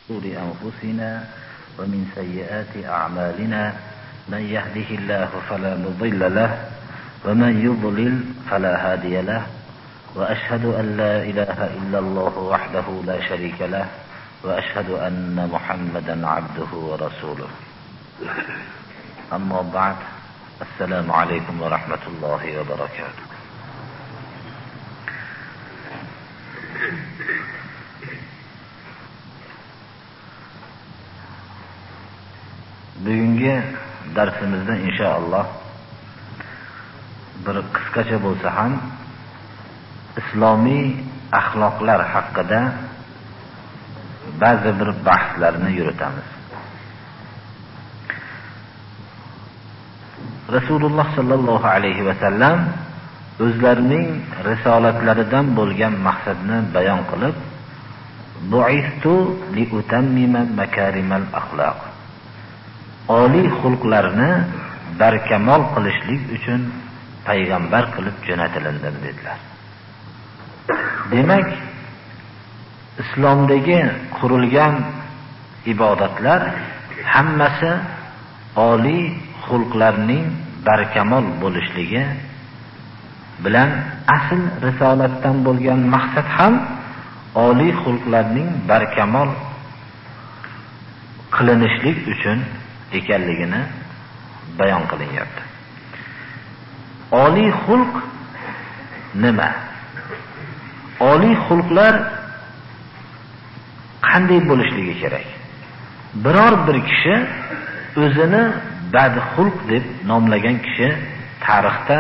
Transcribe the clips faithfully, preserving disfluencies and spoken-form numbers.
شرور أنفسنا ومن سيئات أعمالنا من يهده الله فلا مضل له ومن يضلل فلا هادي له وأشهد أن لا إله إلا الله وحده لا شريك له وأشهد أن محمدا عبده ورسوله. أما بعد، السلام عليكم ورحمة الله وبركاته. Bugungi darsimizda inshaalloh bir qisqacha bo'lsa ham islomiy axloqlar haqida ba'zi bir bahslarni yuritamiz. Rasululloh sallallohu alayhi va sallam o'zlarining risolatlaridan bo'lgan maqsadni bayon qilib, "Bu'istu li utammima makarimal axloq", oliy xulqlarni barkamol qilishlik uchun payg'ambar qilib jo'natilindim dedilar. Demak, islomdagi qurilgan ibodatlar hammasi oliy xulqlarning barkamol bo'lishligi bilan, asl risolatdan bo'lgan maqsad ham oliy xulqlarning barkamol qilinishlik uchun ekanligini bayon qilinyapti. Oliy xulq nima? Oliy xulqlar qanday bo'lishligi kerak? Biror bir kishi o'zini badxulq deb nomlagan kishi tarixda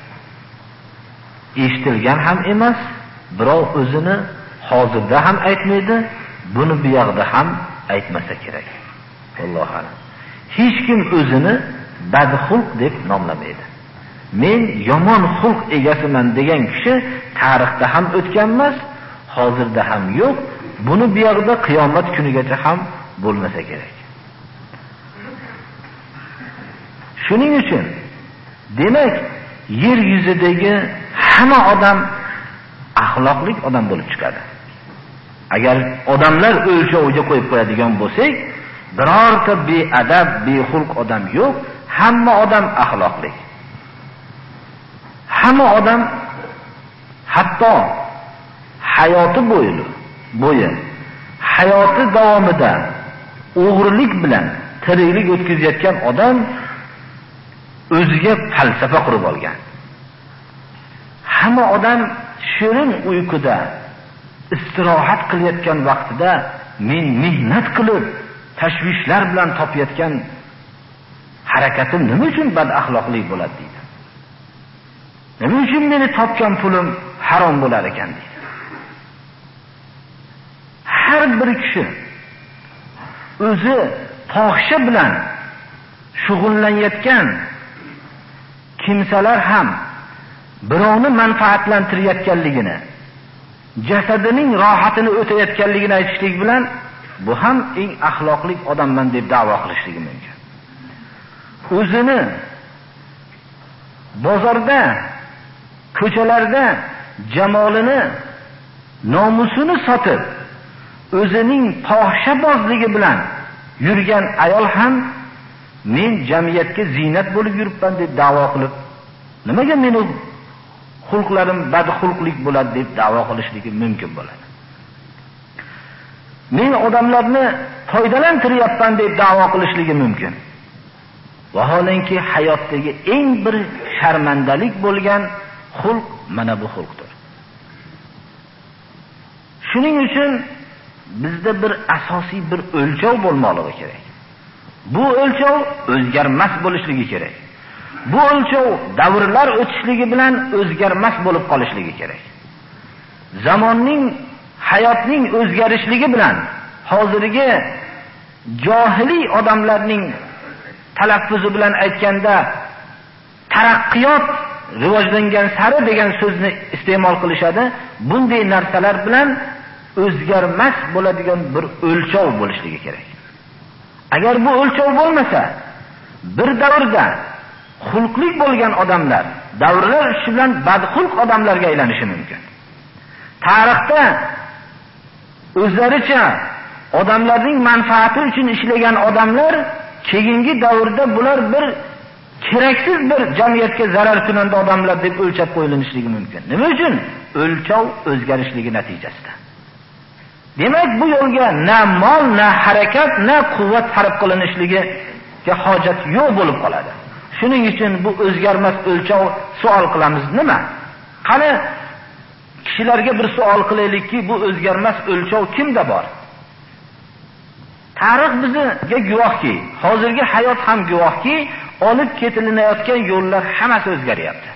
eshitilgan ham emas, birov o'zini hozirda ham aytmaydi, buni bu yoqda ham aytmasa kerak. Alloh a'lam. Hech kim o'zini badxulq deb nomlamaydi. Men yomon xulq egasiman degan kishi tarixda ham o'tgan emas, hozirda ham yo'q, buni bu yoqda qiyomat kunigacha ham bo'lmasa kerak. Shuning uchun demak, yer yuzidagi hamma odam axloqli odam bo'lib chiqadi. Agar odamlar o'lchoviga qo'yib qo'yadigan bo'lsak, birorta beadab, bexulq odam yo'q, hamma odam axloqli. Hamma odam hatto hayoti bo'yi, bo'yi hayoti davomida o'g'rilik bilan tiriklik o'tkazayotgan odam o'ziga falsafa qurib olgan. Hamma odam shirin uyquda istirohat qilayotgan vaqtida men mehnat qilib tashvishlar bilan topayotgan harakatim nima uchun bad axloqli bo'ladi deydi. Nima uchun meni topgan pulim harom bo'lar ekan deydi. Har bir kishi o'zi fohisha bilan shug'ullanayotgan kimsalar ham birovni manfaatlantirayotganligini, jasadining rohatini o'tayotganligini aytishlik bilan bu ham eng axloqli odamman deb da'vo qilishligi mumkin. O'zini bozorda, ko'chalarda jamolini, nomusini sotib, o'zining fohishabozligi bilan yurgan ayol ham men jamiyatga ziynat bo'lib yuribman deb da'vo qilib, nimaga meni xulqlarim badxulqlik bo'ladi deb da'vo qilishligi mumkin bo'ladi. Men odamlarni foydalantiryapman deb da'vo qilishligi mumkin. Vaholanki hayotdagi eng bir sharmandalik bo'lgan xulq mana bu xulqdir. Shuning uchun bizda bir asosiy bir o'lchov bo'lmoqligi kerak. Bu o'lchov o'zgarmas bo'lishligi kerak. Bu o'lchov davrlar o'tishligi bilan o'zgarmas bo'lib qolishligi kerak. Zamonning, hayotning o'zgarishligi bilan hozirgi johiliy odamlarning talaffuzi bilan aytganda taraqqiyot rivojlangan sari degan so'zni iste'mol qilishadi. Bunday narsalar bilan o'zgarmas bo'ladigan bir o'lchov bo'lishligi kerak. Agar bu o'lchov bo'lmasa, bir davrda xulqli bo'lgan odamlar davrlar o'tishi bilan badxulq odamlarga aylanishi mumkin. Tarixda o'zlaricha odamlarning manfaati uchun ishlagan odamlar keyingi davrda bular bir keraksiz bir jamiyatga zarar kunanda odamlar deb o'lchab qo'yilishligi mumkin. Nima uchun? O'lchov o'zgarishligi natijasida. Demak, bu yo'lga na mol, na harakat, na quvvat sarf qilinishligiga hojat yo'q bo'lib qoladi. Shuning uchun bu o'zgarmas o'lchov savol qilamiz nima? Qani kishilarga bir savol qilaylikki, bu o'zgarmas o'lchov kimda bor? Tarix bizga guvohki, hozirgi hayot ham guvohki, olib ketilinayotgan yo'llar hammasi o'zgaryapti.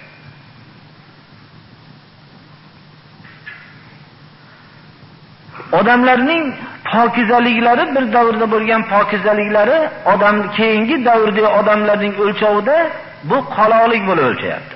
Odamlarning pokizaliklari, bir davrda bo'lgan pokizaliklari odam keyingi davrdagi odamlarning o'lchovida bu qaloqlik bo'lib o'lchayapti.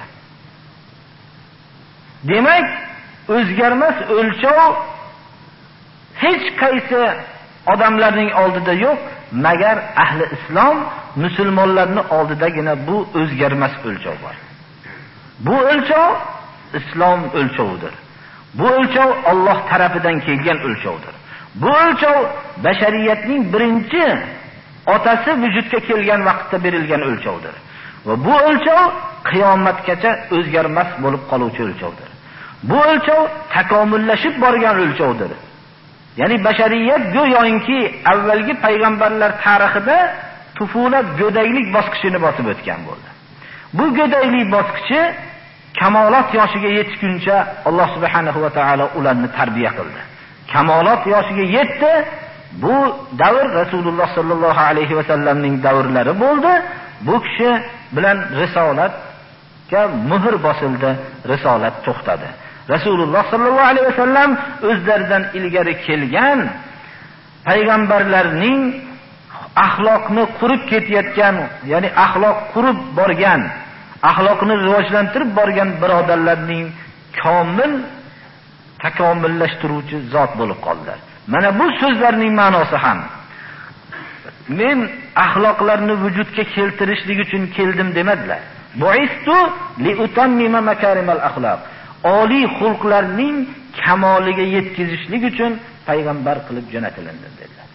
Demak, o'zgarmas o'lchov hech qaysi odamlarning oldida yo'q, magar ahli islom, musulmonlarning oldidagina bu o'zgarmas o'lchov bor. Bu o'lchov islom o'lchovidir. Bu o'lchov Alloh tarafidan kelgan o'lchovdir. Bu o'lchov bashariyatning birinchi otasi vujudga kelgan vaqtda berilgan o'lchovdir. Va bu o'lchov qiyomatgacha o'zgarmas bo'lib qoluvchi o'lchovdir. Bu o'lchov takomillashib borgan o'lchovdir. Ya'ni bashariyat go'yoki avvalgi payg'ambarlar tarixida tufulat go'daylik bosqichini bosib o'tgan bo'ldi. Bu go'daylik bosqichi kamolat yoshiga yetguncha Alloh subhanahu va taolo ularni tarbiya qildi. Kamolat yoshiga yetdi. Bu davr Rasululloh sallallohu alayhi va sallamning davrlari bo'ldi. Bu kishi bilan risolatga muhr bosildi, risolat to'xtadi. Rasululloh sallallohu alayhi va sallam o'zlaridan ilgari kelgan payg'ambarlarning axloqni qurib ketayotgan, ya'ni axloq qurib borgan, axloqni rivojlantirib borgan birodarlarning komil takomillashtiruvchi zot bo'lib qoldilar. Mana bu so'zlarning ma'nosi ham men axloqlarni vujudga keltirishlik uchun keldim demadilar. Bu'istu li utammima makarimal axloq. Oliy xulqlarning kamoliga yetkazishlik uchun payg'ambar qilib jo'natildim dedilar.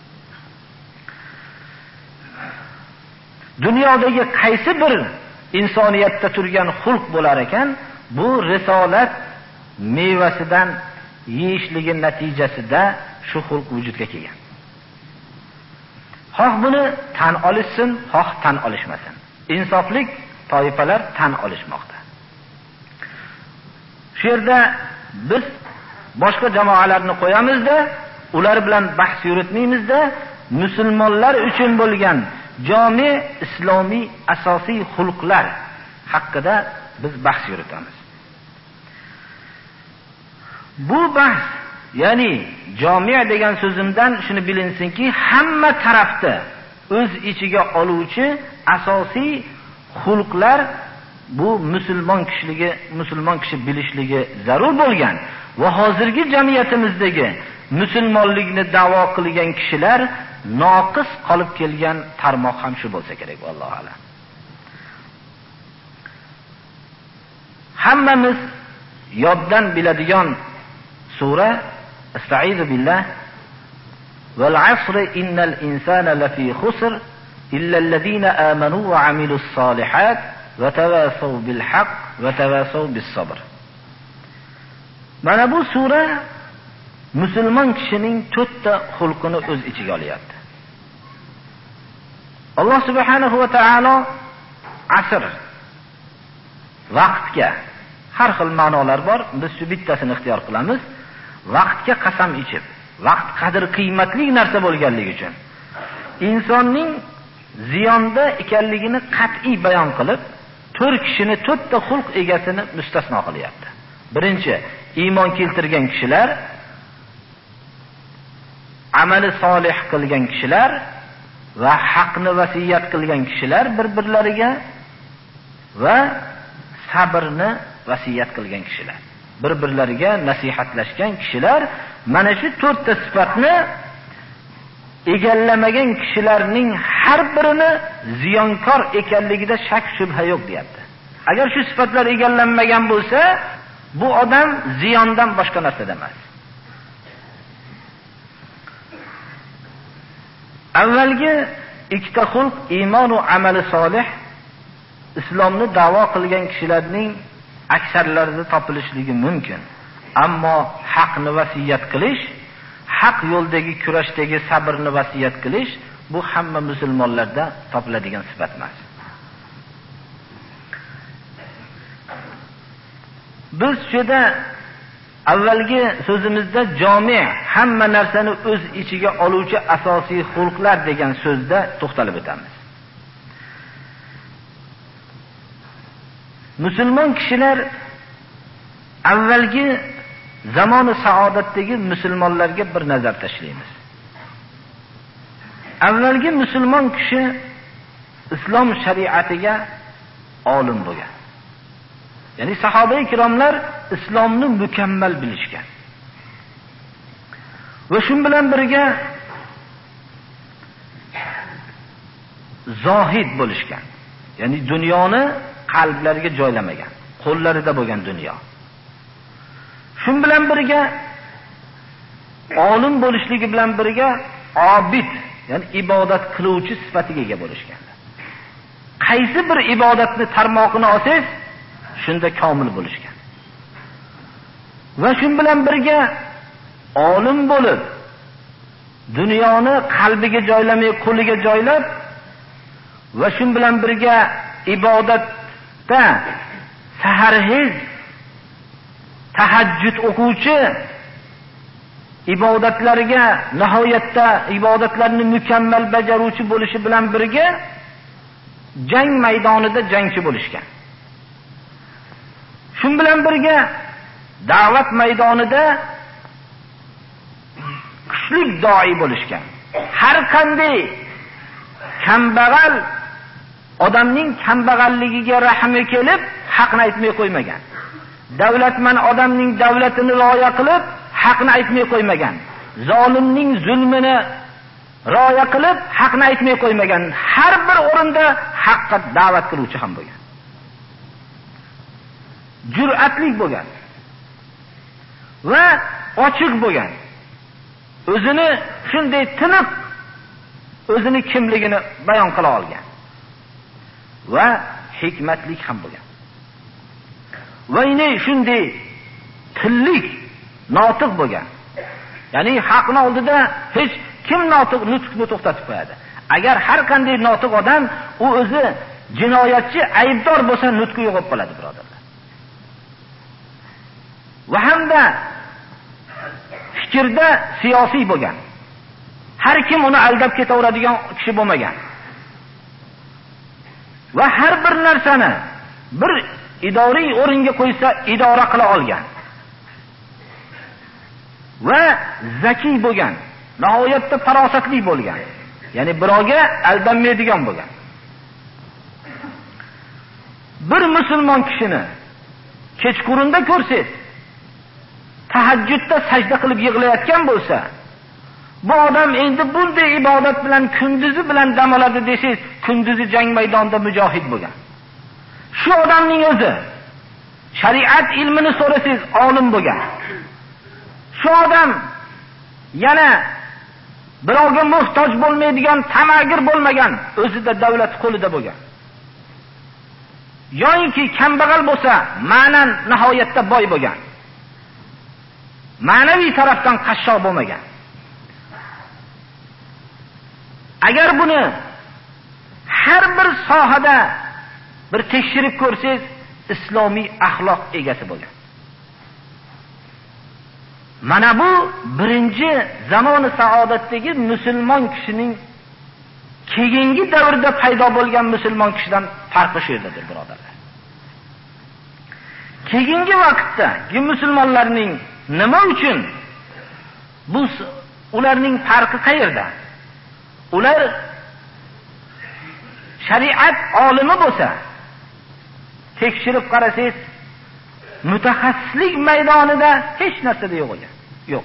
Dunyodagi qaysi bir insoniyatda turgan xulq bo'lar ekan, bu risolat mevasidan yeyishligi natijasida shu xulq vujudga kelgan. Xoh buni tan olishsin, xoh tan olishmasin. Insoflik toifalar tan olishmoqda. Shu yerda biz boshqa jamoalarni qo'yamizda, ular bilan bahs yuritmaymizda, musulmonlar uchun bo'lgan jami islomiy asosiy xulqlar haqida biz bahs yuritamiz. Bu bahs, ya'ni jami degan so'zimdan shuni bilinsinki, hamma tarafda o'z ichiga oluvchi asosiy xulqlar bu musulmon kishiligi, musulmon kishi bilishligi zarur bo'lgan va hozirgi jamiyatimizdagi musulmonlikni da'vo qilgan kishilar noqis qolib kelgan tarmoq ham shu bo'lsa kerak, vallohu a'lam. Hammamiz yoddan biladigan sura Estaizu billah val asri innal insana lafi khusr illa allazina amanu va amilus solihat va tawasaw bil haqq va tawasaw bis sabr. Mana bu sura musulmon kishining to'rtta xulqini o'z ichiga olyapti. Alloh subhanahu va taolo asr vaqtga har xil ma'nolar bor. Biz shu bittasini ixtiyor qilamiz. Vaqtga qasam ichib, vaqt qadr qiymatli narsa bo'lganligi uchun insonning ziyonda ekanligini qat'iy bayon qilib, to'rt kishini, to'rtta xulq egasini mustasno qilyapti. Birinchi, iymon keltirgan kishilar, amali solih qilgan kishilar va haqni vasiyat qilgan kishilar bir-birlariga va sabrni vasiyat qilgan kishilar, bir-birlariga nasihatlashgan kishilar. Mana shu to'rtta sifatni egallamagan kishilarning har birini ziyonkor ekanligida shak shubha yo'q deyapti. Agar shu sifatlar egallanmagan bo'lsa, bu odam ziyondan boshqa narsa emas. avvalgi ikkita xulq iymon va amali solih islomni da'vo qilgan kishilarning aksarlarida topilishligi mumkin. Ammo haqni vasiyat qilish, haq yo'ldagi kurashdagi sabrni vasiyat qilish bu hamma musulmonlarda topiladigan sifat emas. Biz shunda avvalgi so'zimizda jami' hamma narsani o'z ichiga oluvchi asosiy xulqlar degan so'zda to'xtalib o'tamiz. Musulmon kishilar avvalgi zamoni saodatdagi musulmonlarga bir nazar tashlaymiz. Avvalgi musulmon kishi islom shariatiga olim bo'lgan. Ya'ni sahoba-i kiromlar islomni mukammal bilishgan. Va shun bilan birga zohid bo'lishgan. Ya'ni dunyoni qalblariga joylamagan, qo'llarida bo'lgan dunyo. Shun bilan birga olim bo'lishligi bilan birga obid, ya'ni ibodat qiluvchi sifatiga ega bo'lishgan. Qaysi bir ibodatni tarmoqini olsangiz, shunda komil bo'lishgan. Va shun bilan birga olim bo'lib, dunyoni qalbiga joylamay, qo'liga joylab va shun bilan birga ibodatda saharhiz tahajjud o'quvchi, ibodatlarga nihoyatda ibodatlarni mukammal bajaruvchi bo'lishi bilan birga jang maydonida jangchi bo'lishgan. Shun bilan birga da'vat maydonida kuchli doi bo'lishgan. Har qanday kambag'al odamning kambag'alligiga rahmi kelib, haqni aytmay qo'ymagan. Davlatman odamning davlatini rioya qilib, haqni aytmay qo'ymagan. Zolimning zulmini rioya qilib, haqni aytmay qo'ymagan. Har bir o'rinda haqqa da'vat qiluvchi ham bo'lgan. Jur'atli bo'lgan va ochiq bo'lgan. O'zini shunday tiniq o'zini kimligini bayon qila olgan va hikmatlik ham bo'lgan. Va yine shunday tillik, notiq bo'lgan. Ya'ni haqni oldida hech kim notiq nutqni to'xtatib qo'yadi. Agar har qanday notiq odam u o'zi jinoyatchi, aybdor bo'lsa, nutqi yo'qolib qoladi, birodarlar. Va hamda fikrda siyosiy bo'lgan. Har kim uni aldab ketaveradigan kishi bo'lmagan. Va har bir narsani bir idoriy o'ringa qo'ysa, idora qila olgan. Va zakiy bo'lgan, nihoyatda farosatli bo'lgan. Ya'ni birovga aldanmaydigan bo'lgan. Bir musulmon kishini kechqurunda ko'rsangiz, tahajjudda sajda qilib yig'layotgan bo'lsa, bu odam endi bunday ibodat bilan kunduzi bilan dam oladi desangiz, kunduzi jang maydonida mujohid bo'lgan. Shu odamning o'zi shariat ilmini so'rasangiz, olim bo'lgan. Shu odam yana birovga muhtoj bo'lmaydigan, tamagir bo'lmagan, o'zida davlat qo'lida bo'lgan. Yo'inki kambag'al bo'lsa, ma'nan nihoyatda boy bo'lgan. Ma'naviy tarafdan qashshoq bo'lmagan. Agar buni har bir sohada bir tekshirib ko'rsangiz, islomiy axloq egasi bo'lgan. Mana bu birinchi zamoni saodatdagi musulmon kishining keyingi davrda paydo bo'lgan musulmon kishidan farqi shu yerdadir, birodarlar. Keyingi vaqtda musulmonlarning nima uchun bu ularning farqi qayerda? Ular shariat olimi bo'lsa, tekshirib qarasangiz, mutaxassislik maydonida hech narsada yo'q ekan. Yo'q.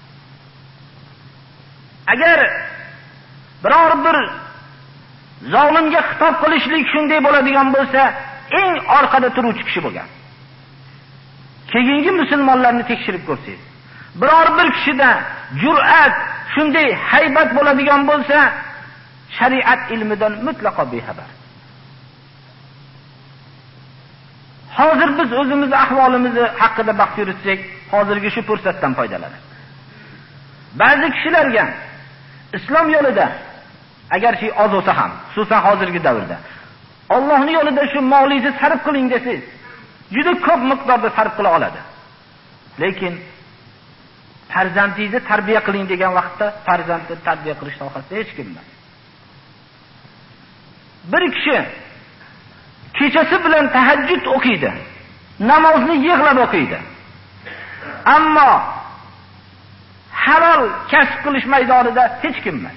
Agar biror bir zolimga xitob qilishlik shunday bo'ladigan bo'lsa, eng orqada turuvchi kishi bo'lgan. Keyingi musulmonlarni tekshirib ko'rsangiz, biror bir kishida jur'at, shunday haybat bo'ladigan bo'lsa, shariat ilmidan mutlaqo bexabar. Hozir biz o'zimiz ahvolimizni haqida bahs yuritsak, hozirgi shu fursatdan foydalanamiz. Ba'zi kishilarga islom yo'lida agarchi oz bo'lsa ham, xususan hozirgi davrda Allohning yo'lida shu molingizni sarf qiling desangiz, juda ko'p miqdorda sarf qila oladi. Lekin farzandingizni tarbiya qiling degan vaqtda farzandni tarbiya qilish sohasida hech kim emas. Bir kishi kechasi bilan tahajjud o'qiydi, namozni yig'lab o'qiydi. Ammo halol kasb qilish maydonida hech kim emas.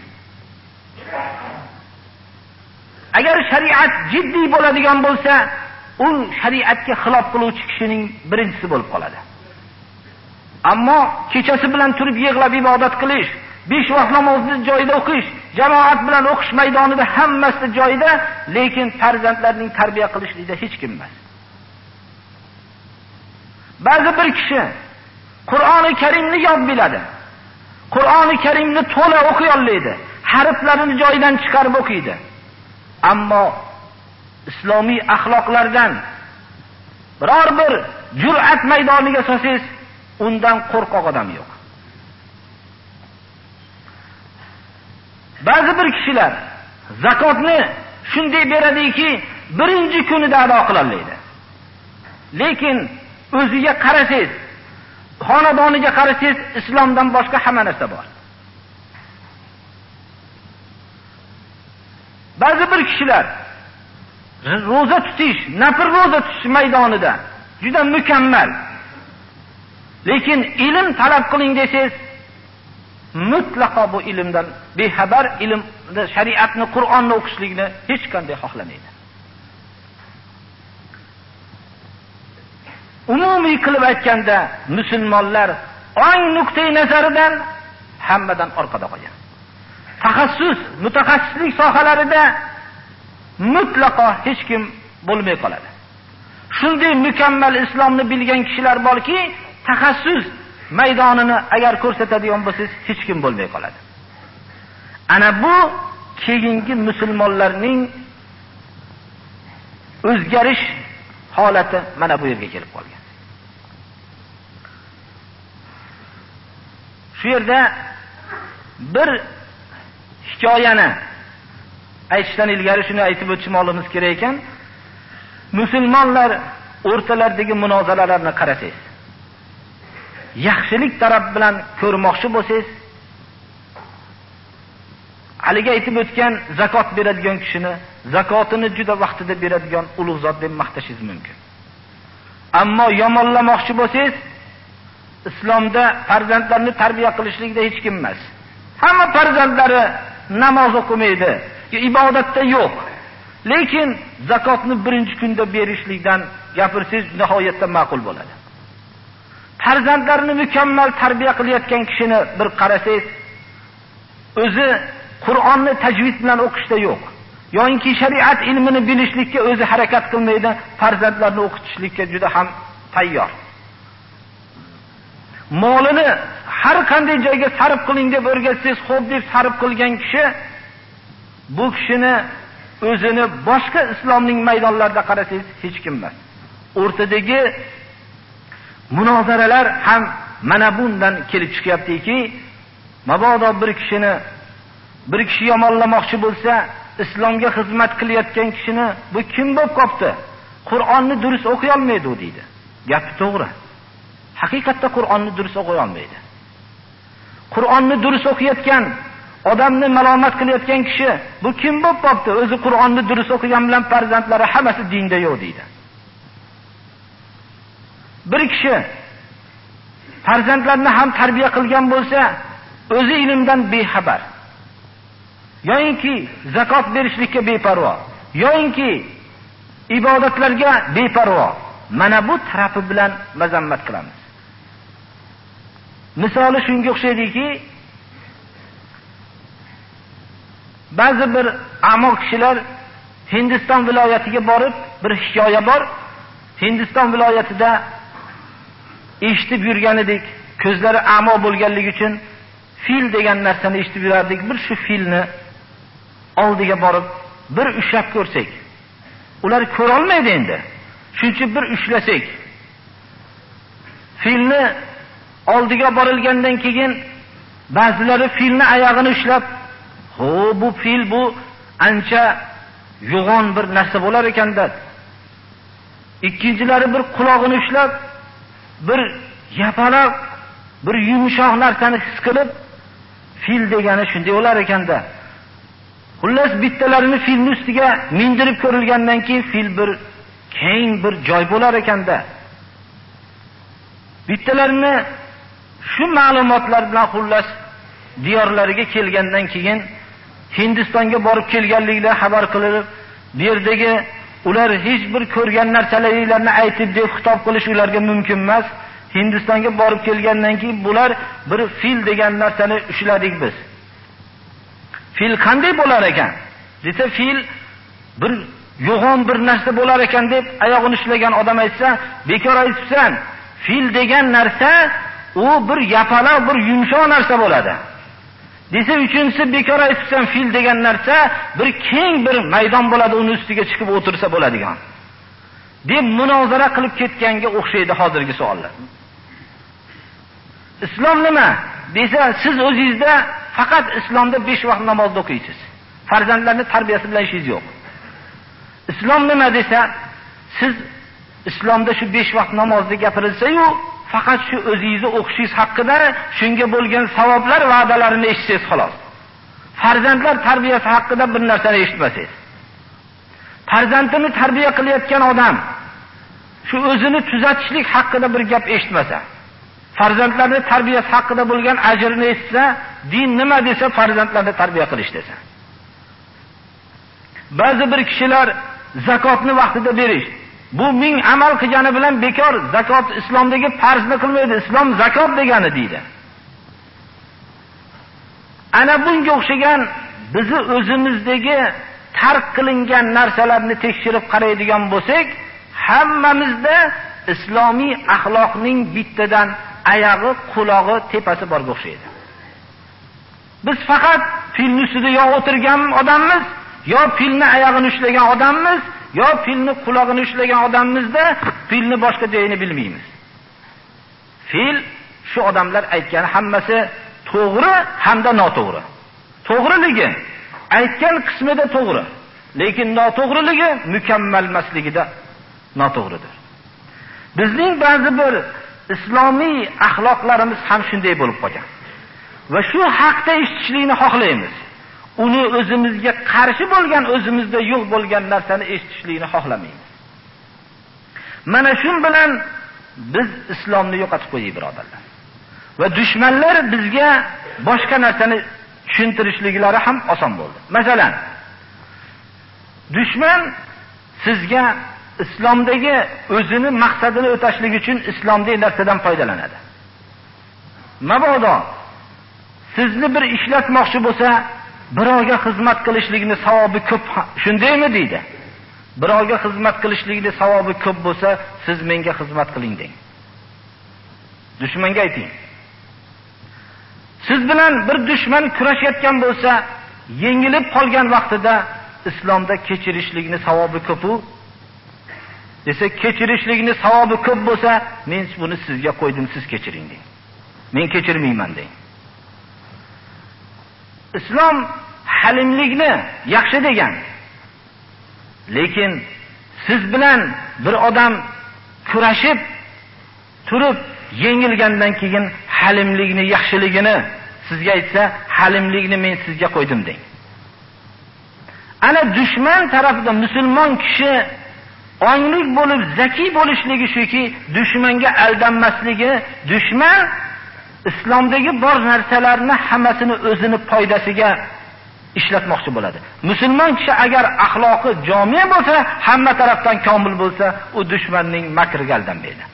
Agar shariat jiddiy bo'ladigan bo'lsa, u shariatga xilof qiluvchi kishining birinchisi bo'lib qoladi. Ammo kechasi bilan turib yig'lab ibodat qilish, besh vaqt namozni joyida o'qish, jamoat bilan o'qish maydonida hammasi joyida, lekin farzandlarning tarbiya qilishlikda hech kim emas. Ba'zi bir kishi Qur'oni Karimni yod biladi. Qur'oni Karimni to'la o'qiy oladi, harflarini joyidan chiqarib o'qiydi. Ammo islomiy axloqlardan biror bir jur'at maydoniga solsangiz, undan qo'rqoq odam yo'q. Ba'zi bir kishilar zakotni shunday beradiki, birinchi kunida ado qila oladi. Lekin o'ziga qarasangiz, xonadoniga qarasangiz, islomdan boshqa hamma narsa bor. Ba'zi bir kishilar roza tutish, nafl roza tutish maydonida juda mukammal. Lekin ilm talab qiling desangiz, mutlaqo bu ilmdan bexabar, ilmni, shariatni, Qur'onni o'qishlikni hech qanday xohlamaydi. Umumiy qilib aytganda, musulmonlar ong nuqtai nazaridan hammadan orqada qolgan. Taxassus, mutaxassislik sohalarida mutlaqo hech kim bo'lmay qoladi. Shunday mukammal islomni bilgan kishilar borki, taxassus maydonini agar ko'rsatadigan bo'lsangiz, hech kim bo'lmay qoladi. Ana bu keyingi musulmonlarning o'zgarish holati mana bu yerga kelib qolgan. Shu yerda bir hikoyani aytishdan ilgari shuni aytib o'tishimiz kerak ekan. Musulmonlar o'rtalaridagi munozaralarni qarasangiz, yaxshilik taraf bilan ko'rmoqchi bo'lsangiz, haliga aytib o'tgan zakot beradigan kishini zakotini juda vaqtida beradigan ulug' zot deb maqtashingiz mumkin. Ammo yomonlamoqchi bo'lsangiz, islomda farzandlarni tarbiya qilishlikda hech kim emas. Hamma farzandlari namoz o'qimaydi, ibodatda yo'q. Lekin zakotni birinchi kunda berishlikdan gapirsangiz nihoyatda ma'qul bo'ladi. Farzandlarini mukammal tarbiya qilayotgan kishini bir qarasangiz, o'zi Qur'onni tajvid bilan o'qishda yo'q. Yo'inki shariat ilmini bilishlikka o'zi harakat qilmaydi, farzandlarni o'qitishlikka juda ham tayyor. Molini har qanday joyga sarf qiling deb o'rgatsangiz, xo'p deb sarf qilgan kishi, bu kishini o'zini boshqa islomning maydonlarida qarasangiz hech kim emas. O'rtadagi munozaralar ham mana bundan kelib chiqyaptiki, mabodo bir kishini bir kishi yomonlamoqchi bo'lsa, islomga xizmat qilayotgan kishini bu kim bo'lib qopti? Qur'onni durust o'qiy olmaydi u deydi. Gapi to'g'ri. Haqiqatda Qur'onni durust o'qiy olmaydi. Qur'onni durust o'qiyotgan, odamni malomat qilayotgan kishi bu kim bo'lib qopti? O'zi Qur'onni durust o'qigan bilan farzandlari hammasi dinda yo'q deydi. Bir kishi farzandlarni ham tarbiya qilgan bo'lsa, o'zi ilmdan bexabar. Yo'inki zakot berishlikka beparvo, yo'inki ibodatlarga beparvo. Mana bu tarafi bilan mazammat qilamiz. Misoli shunga o'xshaydiki, ba'zi bir amoq kishilar Hindiston viloyatiga borib, bir hikoya bor. Hindiston viloyatida eshitib yurgan edik, ko'zlari amo bo'lganligi uchun fil degan narsani eshitib yurardik. Bir shu filni oldiga borib bir ushlab ko'rsak, ular ko'ra olmaydi endi. Shuncha bir ushlasak, filni oldiga borilgandan keyin ba'zilari filni oyog'ini ushlab, "Ho, bu fil bu ancha yo'g'on bir narsa bo'lar ekan-da." Ikkinchilari bir quloqini ushlab, bir yapaloq, bir yumshoq narsani his qilib, fil degani shunday bo'lar ekan-da. Xullas bittalarini filning ustiga mindirib ko'rilgandan keyin fil bir keng bir joy bo'lar ekan-da. Bittalarini shu ma'lumotlar bilan xullas diyorlariga kelgandan keyin Hindistonga borib kelganliklarini xabar qilib, bu yerdagi ular hech bir ko'rgan narsalarini aytib deb xitob qilish ularga mumkin emas. Hindistonga borib kelgandan keyin bular bir fil degan narsani ushladik biz. Fil qanday bo'lar ekan? Desa fil bir yo'g'on bir narsa bo'lar ekan deb oyog'ini ushlagan odam aytsa, bekor aytibsan. Fil degan narsa u bir yapaloq, bir yumshoq narsa bo'ladi. Desa uchinchisi bekor aytibsan, fil degan narsa bir keng bir maydon bo'ladi, uni ustiga chiqib o'tirsa bo'ladigan. deb munozara qilib ketganga o'xshaydi hozirgi savollar. Islom nima? Desa, siz o'zingizda faqat islomda besh vaqt namoz o'qiysiz. Farzandlarni tarbiyasi bilan ishingiz yo'q. Islom nima desa, siz islomda shu besh vaqt namozni gapirilsa-yu, faqat shu o'zingizni o'qishingiz haqida shunga bo'lgan savoblar va'dalarini eshitsangiz xolos. Farzandlar tarbiyasi haqida bir narsani eshitmasangiz. Farzandini tarbiya qilayotgan odam shu o'zini tuzatishlik haqida bir gap eshitmasa, farzandlarni tarbiyasi haqida bo'lgan ajrni eshitsa, din nima desa farzandlarni tarbiya qilish desa. Ba'zi bir kishilar zakotni vaqtida berish, bu ming amal qilgani bilan bekor, zakot islomdagi farzni qilmaydi, islom zakot degani deydi. Ana bunga o'xshagan bizni o'zimizdagi tark qilingan narsalarni tekshirib qaraydigan bo'lsak, hammamizda islomiy axloqning bittadan oyog'i, qulog'i, tepasi borga o'xshaydi. Biz faqat filni ustida yo o'tirgan odammiz, yo filni oyog'ini ushlagan odammiz, yo filni qulog'ini ushlagan odammizda filni boshqa joyini bilmaymiz. Fil shu odamlar aytgan hammasi to'g'ri hamda noto'g'ri. To'g'riligi aytgan qismida to'g'ri, lekin noto'g'riligi mukammal emasligida noto'g'ridir. Bizning ba'zi bir islomiy axloqlarimiz ham shunday bo'lib qolgan. Va shu haqda eshitishlikni xohlaymiz. Uni o'zimizga qarshi bo'lgan, o'zimizda yo'q bo'lgan narsani eshitishlikni xohlamaymiz. Mana shu bilan biz islomni yo'qotib qo'ydik, birodarlar. Va dushmanlar bizga boshqa narsani tushuntirishliklari ham oson bo'ldi. Masalan, dushman sizga islomdagi o'zini maqsadini o'tashlik uchun islomdagi narsadan foydalanadi. Mabodo sizni bir ishlatmoqchi bo'lsa, birovga xizmat qilishlikni savobi ko'p, shundaymi deydi. Birovga xizmat qilishlikni savobi ko'p bo'lsa, siz menga xizmat qiling deng. Dushmanga ayting. Siz bilan bir dushman kurashayotgan bo'lsa, yengilib qolgan vaqtida islomda kechirishlikni savobi ko'p-u desa, kechirishlikni savobi ko'p bo'lsa, men buni sizga qo'ydim, siz kechiring deng. Men kechirmayman deng. Islom halimlikni yaxshi degan. Lekin siz bilan bir odam kurashib turib yengilgandan keyin halimlikni yaxshiligini sizga aytsa, halimlikni men sizga qo'ydim deng. Ana dushman tarafidan musulmon kishi onglik bo'lib zaki bo'lishligi shuki, dushmanga aldanmasligi, dushman islomdagi bor narsalarni hammasini o'zini foydasiga ishlatmoqchi bo'ladi. Musulmon kishi agar axloqi jomiy bo'lsa, hamma tarafdan komil bo'lsa, u dushmanning makriga aldanmaydi.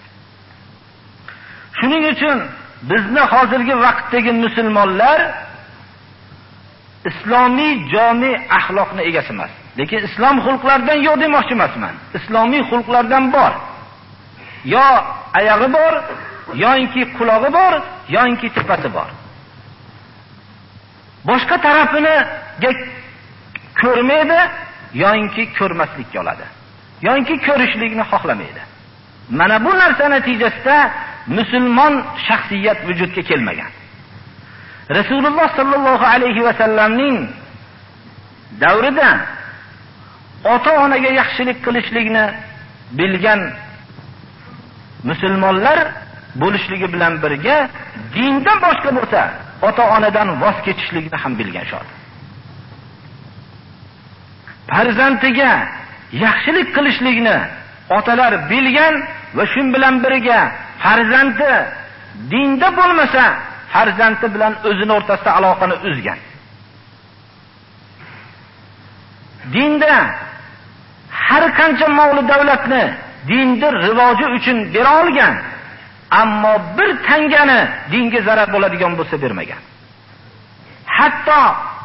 Shuning uchun bizni hozirgi vaqtdagi musulmonlar islomiy jomiy axloqni egasi emas. Lekin islom xulqlaridan yo'q demoqchi emasman. Islomiy xulqlardan bor. Yo oyog'i bor, yoki qulog'i bor, yoki tepasi bor. Boshqa tarafini ko'rmaydi, yo'inki ko'rmaslikka oladi, yo'inki ko'rishlikni xohlamaydi. Mana bu narsa natijasida musulmon shaxsiyat vujudga kelmagan. Rasululloh sallallohu alayhi va sallamning davrida ota-onaga yaxshilik qilishlikni bilgan musulmonlar bo'lishligi bilan birga dindan boshqa bo'lsa ota-onadan voz kechishlikni ham bilgan shod. Farzandiga yaxshilik qilishlikni otalar bilgan va shu bilan birga farzandi dinda bo'lmasa farzandi bilan o'zini o'rtasida aloqani uzgan. Dinda har qancha mol davlatni dindir rivoji uchun bera olgan, ammo bir tangani dinga zarar bo'ladigan bo'lsa bermagan. Hatto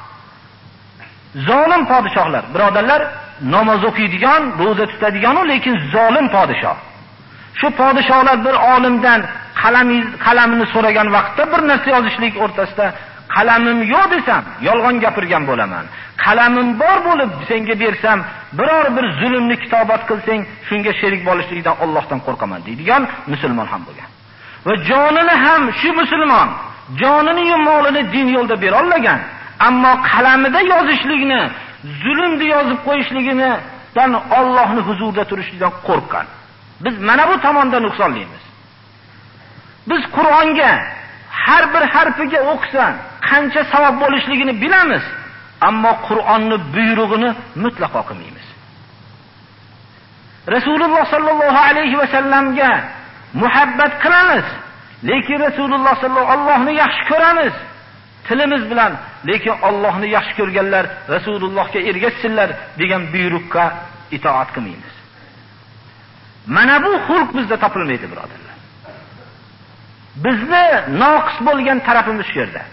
zolim podshohlar, birodarlar, namoz o'qiydigan, roza tutadigan, lekin zolim podshoh. Shu podshohlar bir olimdan qalamiz qalamini so'ragan vaqtda bir narsa yozishlik o'rtasida qalamim yo'q desam, yolg'on gapirgan bo'laman. Qalamim bor bo'lib senga bersam, biror bir zulmni kitobat qilsang, shunga sherik bo'lishlikdan Allohdan qo'rqaman deydigan musulmon ham bo'lgan. Va jonini ham shu musulmon jonini va molini din yo'lda bera olmagan, ammo qalamida yozishlikni, zulmni yozib qo'yishligini dan Allohning huzurida turishlikdan qo'rqgan. Biz mana bu tomonda nuqsonlimiz. Biz Qur'onga har bir harfiga o'qisan qancha savob bo'lishligini bilamiz, ammo Qur'onning buyrug'ini mutlaqo qilmaymiz. Rasululloh sallallohu alayhi va sallamga muhabbat qilamiz, lekin Rasululloh sallallohu Allohni yaxshi ko'ramiz tilimiz bilan, lekin Allohni yaxshi ko'rganlar Rasulullohga ergashsinlar degan buyruqqa itoat qilmaymiz. Mana bu xulq bizda topilmaydi, birodarlar. Bizni noqis bo'lgan tarafimiz shu yerda.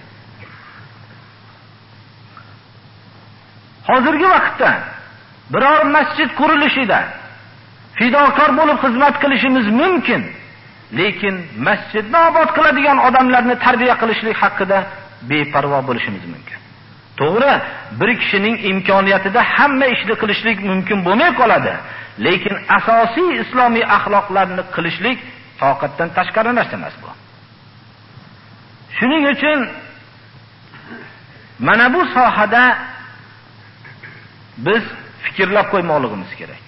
Hozirgi vaqtda biror masjid qurilishida fidokor bo'lib xizmat qilishimiz mumkin, lekin masjidni obod qiladigan odamlarni tarbiya qilishlik haqida beparvo bo'lishimiz mumkin. To'g'ri, bir kishining imkoniyatida hamma ishni qilishlik mumkin bo'lmay qoladi, lekin asosiy islomiy axloqlarni qilishlik toqatdan tashqari narsa emas bu. Shuning uchun mana bu sohada biz fikrlab qo'ymoqligimiz kerak.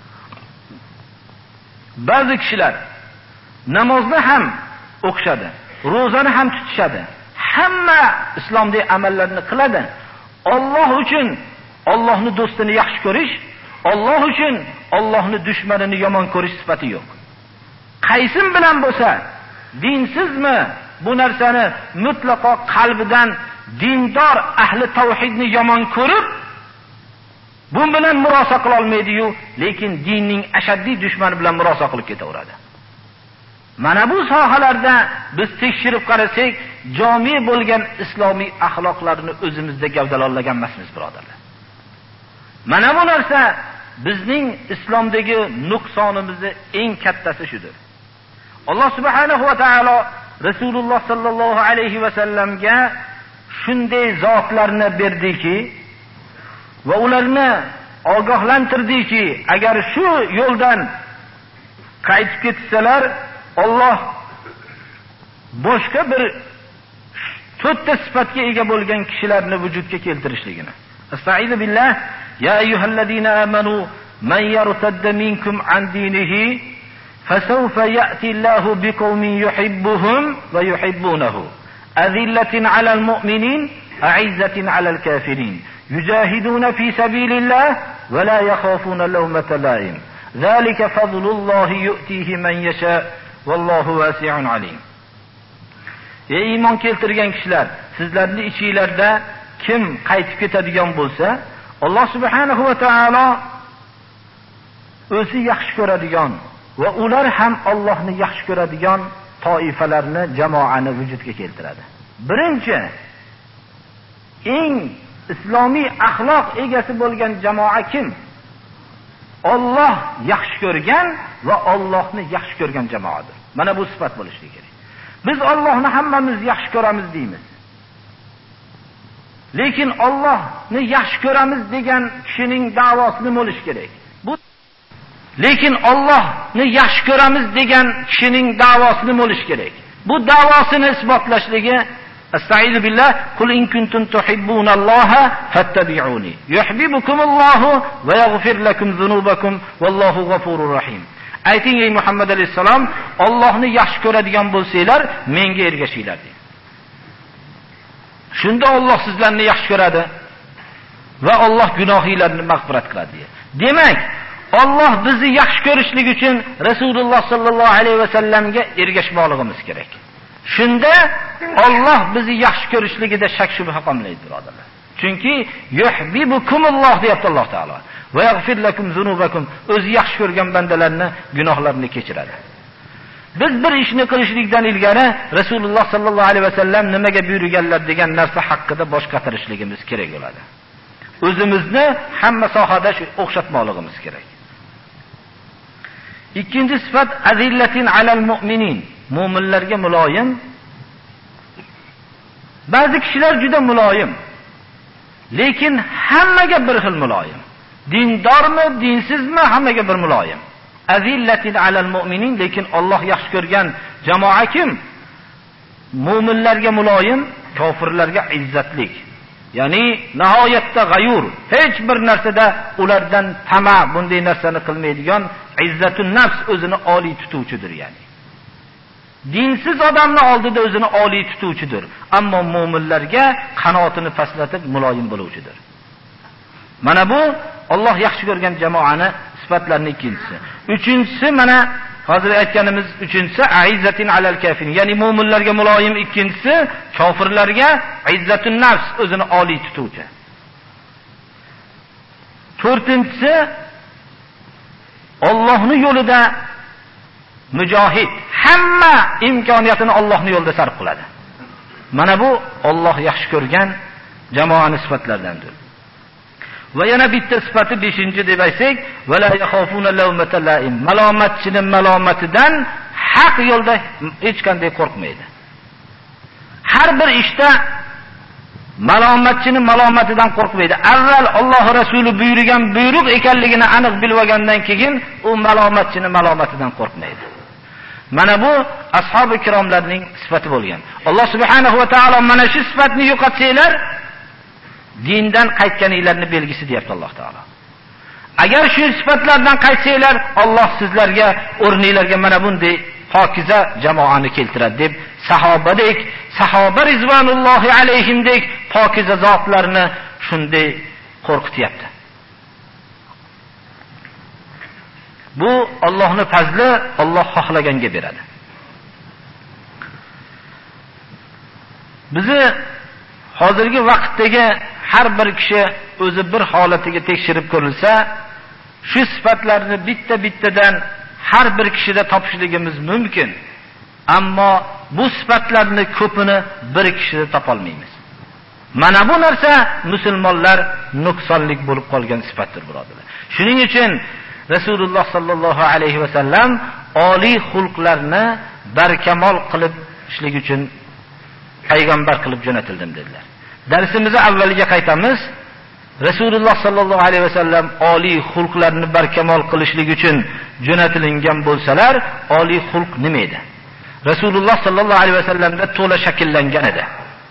Ba'zi kishilar namozni ham o'qishadi, ro'zani ham tutishadi, hamma islomdagi amallarni qiladi. Alloh uchun Allohning do'stini yaxshi ko'rish, Alloh uchun Allohning dushmanini yomon ko'rish sifati yo'q. Qaysin bilan bo'lsa, dinsizmi bu narsani mutlaqo qalbidan dindor ahli tavhidni yomon ko'rib, bu bilan murosa qila olmaydi-yu, lekin dinning ashaddiy dushmani bilan murosa qilib ketaveradi. Mana bu sohalarda biz tekshirib qarasak, jami bo'lgan islomiy axloqlarni o'zimizda gavdalolagan emasmiz, birodarlar. Mana bu narsa bizning islomdagi nuqsonimizning eng kattasi shudir. Alloh subhanahu va taolo Rasululloh sallallohu alayhi va sallamga shunday zotlarni berdiki va ularni ogohlantirdiki, agar shu yo'ldan qaytib ketsalar, Alloh boshqa bir to'rtta sifatga ega bo'lgan kishilarni vujudga keltirishligini. Estaizu billah, ya ayyuhallazina amanu man yartadda minkum an dinihi fasawfa ya'ti Allahu biqaumin yuhibbuhum va yuhibbunahu azillatin 'alal mu'minin a'izzatin 'alal kafirin yujahiduna fi sabilillah va la yakhafuna lawmata la'im zalika fadlullahi yu'tihi man yasha vallohu vasi'un alim. Ey iymon keltirgan kishilar, sizlarning ichingizlarda kim qaytib ketadigan bo'lsa, Alloh subhanahu va taolo o'zi yaxshi ko'radigan va ular ham Allohni yaxshi ko'radigan toifalarni, jamoani vujudga keltiradi. Birinchi eng islomiy axloq egasi bo'lgan jamoa kim? Alloh yaxshi ko'rgan va Allohni yaxshi ko'rgan jamoadir. Mana bu sifat bo'lishi kerak. Biz Allohni hammamiz yaxshi ko'ramiz deymiz. Lekin Allohni yaxshi ko'ramiz degan kishining da'vosi nima bo'lishi kerak? Bu Lekin Allohni yaxshi ko'ramiz degan kishining da'vosi nima bo'lishi kerak? Bu da'vosini isbotlashligi Astagfiru billah, qul in kuntum tuhibbunalloha fattabi'uni yuhibbukumullohu va yaghfir lakum dhunubakum vallohu g'afurur rahim. Ayting ey Muhammad alayhisalom, Allohni yaxshi ko'radigan bo'lsanglar, menga ergashinglar dedi. Shunda Alloh sizlarni yaxshi ko'radi va Alloh gunohinglarni mag'firat qiladi. Demak, Alloh bizni yaxshi ko'rishlik uchun Rasululloh sallallohu alayhi va sallamga ergashmoqligimiz kerak. Shunda Alloh bizni yaxshi ko'rishligida shak shubha qolmaydi, birodarlar. Chunki yuhibbukumulloh deyapti Alloh taolo. Va yaghfir lakum zunubakum, o'zi yaxshi ko'rgan bandalarni gunohlarini kechiradi. Biz bir ishni qilishlikdan ilgari Rasululloh sallallohu alayhi va sallam nimaga buyurganlar degan narsa haqida bosh qatirishligimiz kerak bo'ladi. O'zimizni hamma sohada shu o'xshatmoqligimiz kerak. Ikkinchi sifat azillatin alal mu'minin. Mu'minlarga muloyim. Ba'zi kishilar juda muloyim. Lekin hammaga bir xil muloyim. Dindormi, dinsizmi, hammaga bir muloyim. Azillatin alal mu'minin, lekin Alloh yaxshi ko'rgan jamoa kim? Mu'minlarga muloyim, kofirlarga izzatlik. Ya'ni nihoyatda g'ayur, hech bir narsada ulardan tama, bunday narsani qilmaydigan izzatun nafs, o'zini oliy tutuvchidir yani. Dinsiz odamni oldida o'zini oliy tutuvchidir, ammo mu'minlarga qanotini pastlatib muloyim bo'luvchidir. Mana bu Alloh yaxshi ko'rgan jamoani sifatlarining ikkinchisi. Uchinchisi mana hozir aytganimiz uchinchisi aizzatin alal kafirin, ya'ni mu'minlarga muloyim, ikkinchisi kofirlarga izzatun nafs, o'zini oliy tutuvchi. To'rtinchisi Allohning yo'lida mujohid, hamma imkoniyatini Allohning yo'lida sarf qiladi. Mana bu Alloh yaxshi ko'rgan jamoaning sifatlaridandir. Va yana bitta sifati beshinchi deb aytsak, wala yakhafuna lawmata la'im. Malomatchining malomatidan haq yo'lda hech qanday qo'rqmaydi. Har bir ishda malomatchining malomatidan qo'rqmaydi. Avval Alloh Rasuli buyurgan buyruq ekanligini aniq bilib olgandan keyin u malomatchining malomatidan qo'rqmaydi. Mana bu ashabi kiromlarning sifati bo'lgan. Alloh subhanahu va taolo mana shu sifatni yo'qotsanglar, dindan qaytganinglarni belgisi deyapti Alloh taolo. Agar shu sifatlardan qaytsanglar, Alloh sizlarga o'rninglarga mana bunday pokiza jamoani keltiradi deb sahobadek, sahoba rizvanullohi alayhimdek pokiza zotlarni shunday qo'rqityapti. Bu Allohning fazli, Alloh xohlaganga beradi. Bizni hozirgi vaqtdagi har bir kishi o'zi bir holatiga tekshirib ko'rilsa, shu sifatlarni bitta-bittadan har bir kishida topishligimiz mumkin. Ammo bu sifatlarni ko'pini bir kishida topa olmaymiz. Mana bu narsa musulmonlar nuqsonlik bo'lib qolgan sifatdir, birodarlar. Shuning uchun Rasululloh sallallohu alayhi va sallam oliy xulqlarni barkamol qilib ishlik uchun payg'ambar qilib jo'natildim dedilar. Darsimizni avvaliga qaytamiz. Rasululloh sallallohu alayhi va sallam oliy xulqlarni barkamol qilishlik uchun jo'natilgan bo'lsalar, oliy xulq nima edi? Rasululloh sallallohu alayhi va sallamda to'la shakllangan edi.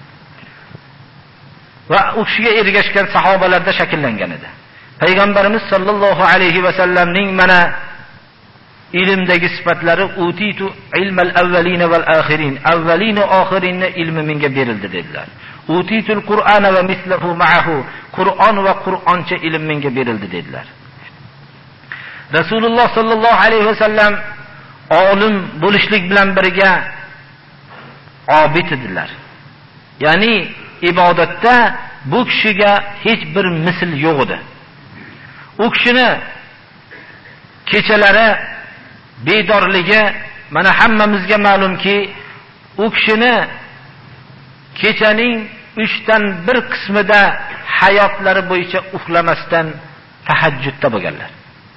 Va u kishiga ergashgan sahobalarda shakllangan edi. Payg'ambarimiz sallallohu alayhi va sallamning mana ilmdagi sifatlari utitu ilmal avvalin val axirin. Avvalin va oxirinni ilmi menga berildi dedilar. Utitul Qur'ana va mislahu ma'ahu. Qur'on va Qur'oncha ilm menga berildi dedilar. Rasululloh sallallohu alayhi va sallam olim bo'lishlik bilan birga obid edilar. Ya'ni ibodatda bu kishiga hech bir misl yo'q edi. U kishini kechalari bedorligi mana hammamizga ma'lumki, u kishini kechaning uchdan bir qismida hayotlari bo'yicha uxlamasdan tahajjudda bo'lganlar.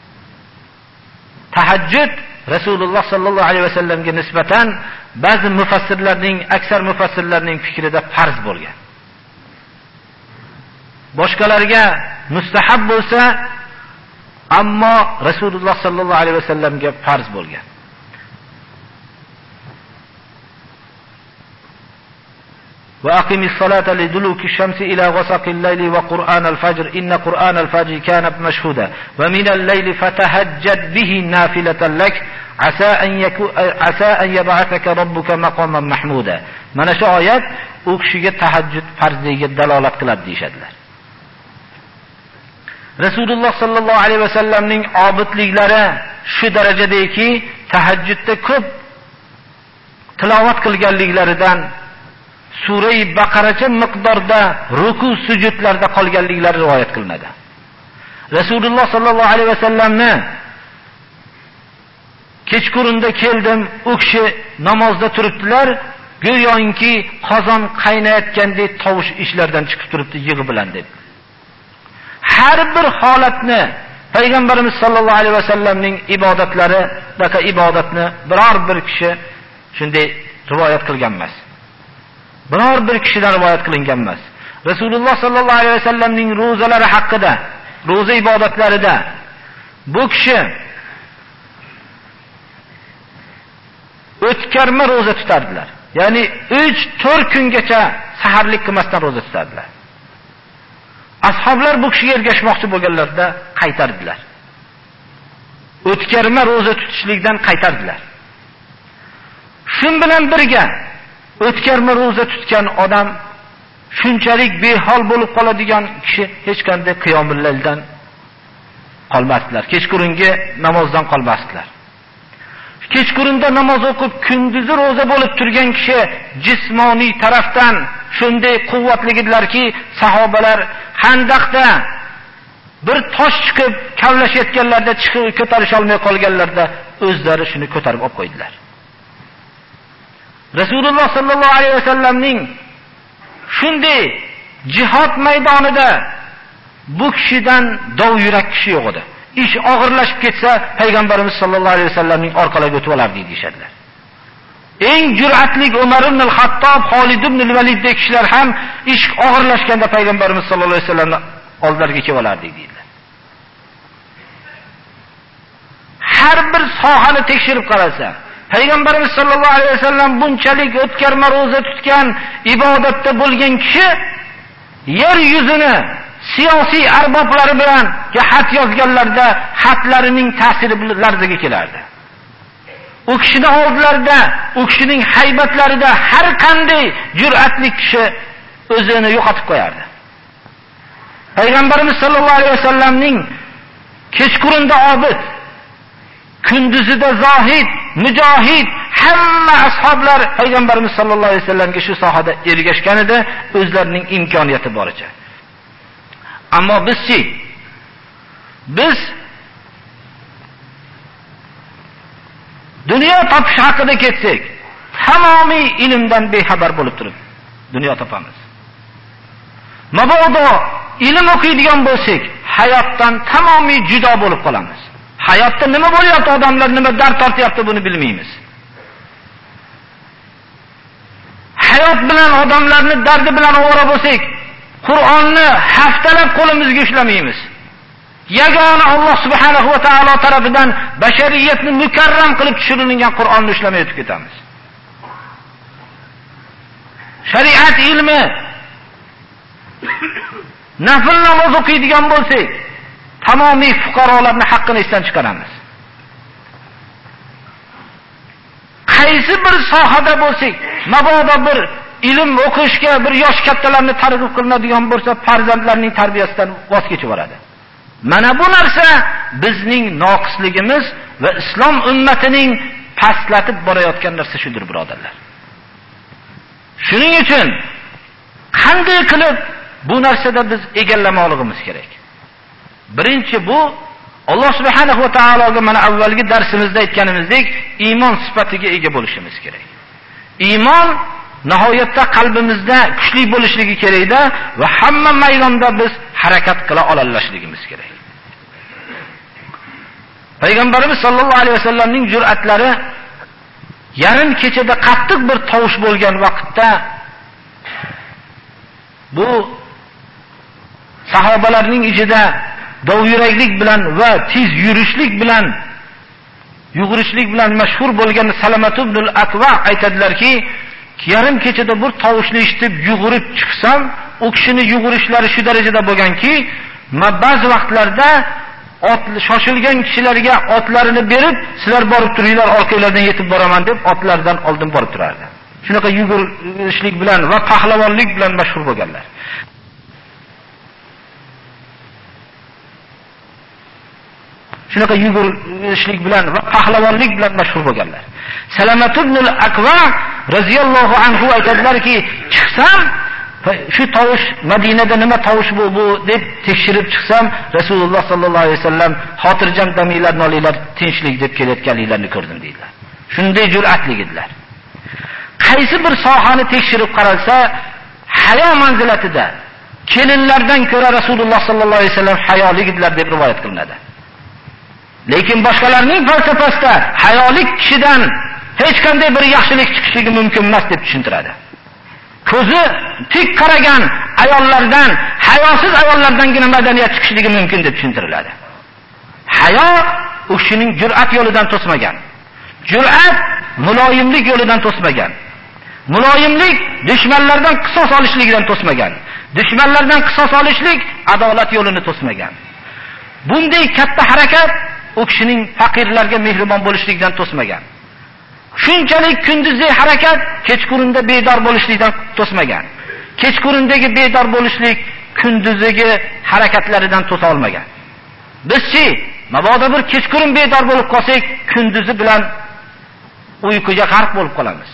Tahajjud Rasululloh sallallohu alayhi va sallamga nisbatan ba'zi mufassirlarning, aksar mufassirlarning fikrida farz bo'lgan. boshqalarga mustahab bo'lsa, ammo Rasululloh sallallohu alayhi vasallamga farz bo'lgan. وأقم الصلاة لدلوك الشمس إلى غسق الليل وقرآن الفجر إن قرآن الفجر كان مشهودا ومن الليل فتهجد به نافلة لك عسى أن يكون عسى أن يبعثك ربك مقاما محمودا. Mana shu oyat u kishiga tahajjud farzligiga dalolat qiladi deyshadilar. Rasululloh sallallohu alayhi vasallamning obidliklari shu darajadaki tahajjudda ko'p tilovat qilganliklaridan Sura-i Baqaracha miqdorda ruku sujudlarda qolganliklari rivoyat qilinadi. Rasululloh sallallohu alayhi vasallamni kechqurunda keldim, u kishi namozda turibdilar, go'yoki qozon qaynayotgandek tovush ishlardan chiqib turibdi yig'i bilan deb. Har bir holatni Payg'ambarimiz sallallohu alayhi vasallamning ibodatlari, daqa ibodatni biror bir kishi shunday rivoyat qilgan emas. Biror bir kishidan rivoyat qilingan emas. Rasululloh sallallohu alayhi vasallamning ro'zalari haqida, ro'za ibodatlarida bu kishi o'tkarma ro'za tutardilar. Ya'ni uch to'rt kungacha saharlik qilmasdan ro'za tutardilar. Ashoblar bu kishiga ergashmoqchi bo'lganlarida qaytardilar. O'tkarma ro'za tutishlikdan qaytardilar. Shun bilan birga o'tkarma ro'za tutgan odam shunchalik behol bo'lib qoladigan kishi hech qanday qiyomul layldan qolmasdilar. Kechqurungi namozdan qolmasdilar. Kechqurunda namoz o'qib kunduzi ro'za bo'lib turgan kishi jismoniy tarafdan shunday quvvatligilarki, sahobalar Handaqda bir tosh chiqib kavlashayotganlarda chiqib ko'tarish olmay qolganlarda o'zlari shuni ko'tarib olib qo'ydilar. Rasululloh sallallohu alayhi vasallamning shunday jihad maydonida bu kishidan dov yurak kishi yo'q edi. Ish og'irlashib ketsa, Payg'ambarimiz sallallohu alayhi vasallamning orqalariga o'tib olardi deyshadilar. Eng jur'atli Umar ibn al-Hattob, Xolid ibn al-Valid dek kishilar ham ish og'irlashganda Payg'ambarimiz sallallohu alayhi vasallamning oldilariga kelib olardi deydilar. Har bir sohani tekshirib qarasa, Payg'ambarimiz sallallohu alayhi vasallam bunchalik o'tkarma ro'za tutgan, ibodatda bo'lgan kishi yer yuzini siyosiy arboblari bilan xat yozganlarda xatlarining ta'siri larzaga kelardi. U kishining oldilarida, u kishining haybatlarida har qanday jur'atli kishi o'zini yo'qotib qo'yardi. Payg'ambarimiz sallallohu alayhi vasallamning kechqurunda obid, kunduzida zohid, mujohid hamma ashoblar Payg'ambarimiz sallallohu alayhi vasallamga shu sohada ergashgan edi, o'zlarining imkoniyati boricha. Ammo bizchi biz dunyo topish haqida ketsak, tamomiy ilmdan bexabar bo'lib turib dunyo topamiz. Mabodo ilm o'qiydigan bo'lsak, hayotdan tamomiy judo bo'lib qolamiz. Hayotda nima bo'lyapti, odamlar nima dard tortyapti, buni bilmaymiz. Hayot bilan odamlarni dardi bilan ovora bo'lsak, Qur'onni haftalab qo'limizga ushlamaymiz. Yagona Alloh subhanahu va taolo tarafidan bashariyatni mukarram qilib tushirilgan Qur'onni ushlamay o'tib ketamiz. Shariat ilmi nafl namoz o'qiydigan bo'lsak, tamomiy fuqarolarning haqqini esdan chiqaramiz. Qaysi bir sohada bo'lsak, mabodo bir ilm o'qishga bir yosh kattalarni targ'ib qilinadigan bo'lsa, farzandlarning tarbiyasidan voz kechib boradi. Mana bu narsa bizning noqisligimiz va islom ummatining pastlatib borayotgan narsa shudir, birodarlar. Shuning uchun qanday qilib bu narsada biz egallamoqligimiz kerak? Birinchi bu Alloh subhanahu va taologa mana avvalgi darsimizda aytganimizdek, iymon sifatiga ega bo'lishimiz kerak. Iymon nihoyatda qalbimizda kuchli bo'lishligi kerakda va hamma maydonda biz harakat qila olishligimiz kerak. Payg'ambarimiz sallallohu alayhi vasallamning jur'atlari yarim kechada qattiq bir tovush bo'lgan vaqtda bu sahobalarning ichida dovyuraklik bilan va tez yurishlik bilan yugurishlik bilan mashhur bo'lgan Salamat ibn al-Akva aytadilarki, yarim kechada bir tovushni eshitib yugurib chiqsam, u kishini yugurishlari shu darajada bo'lganki, men ba'zi vaqtlarda ot shoshilgan kishilarga otlarini berib, sizlar borib turinglar, orqalardan yetib boraman deb otlardan oldin borib turardi. Shunaqa yugurishlik bilan va pahlavonlik bilan mashhur bo'lganlar. Shunaqa yugurishlik bilan va pahlavonlik bilan mashhur bo'lganlar. Salamat ibn al-Akva radhiyallohu anhu aytadilarki, chiqsam shu tovush Madinada nima tovush bu bu deb tekshirib chiqsam, Rasululloh sallallohu alayhi vasallam xotirjam daminglar, nolinglar, tinchlik deb kelayotganliklarini ko'rdim deydilar. Shunday jur'atli edilar. Qaysi bir sohani tekshirib qaralsa, hayo manzilatida kelinlardan ko'ra Rasululloh sallallohu alayhi vasallam hayoli edilar deb rivoyat qilinadi. Lekin boshqalarning falsafasida hayolik kishidan hech qanday bir yaxshilik chiqishligi mumkin emas deb tushuntiradi. Ko'zi tik qaragan ayollardan, hayosiz ayollardangina madaniyat chiqishligi mumkin deb tushuntiriladi. Hayo u kishining jur'at yo'lidan to'smagan. Jur'at muloyimlik yo'lidan to'smagan. Muloyimlik dushmanlardan qisos olishlikdan to'smagan. Dushmanlardan qisos olishlik adolat yo'lini to'smagan. Bunday katta harakat u kishining faqirlarga mehribon bo'lishlikdan to'smagan. Shunchalik kunduzgi harakat kechqurunda bedor bo'lishlikdan to'smagan. Kechqurundagi bedor bo'lishlik kunduzgi harakatlaridan to'sa olmagan. Bizchi mabodo bir kechqurun bedor bo'lib qolsak, kunduzi bilan uyquga g'arq bo'lib qolamiz.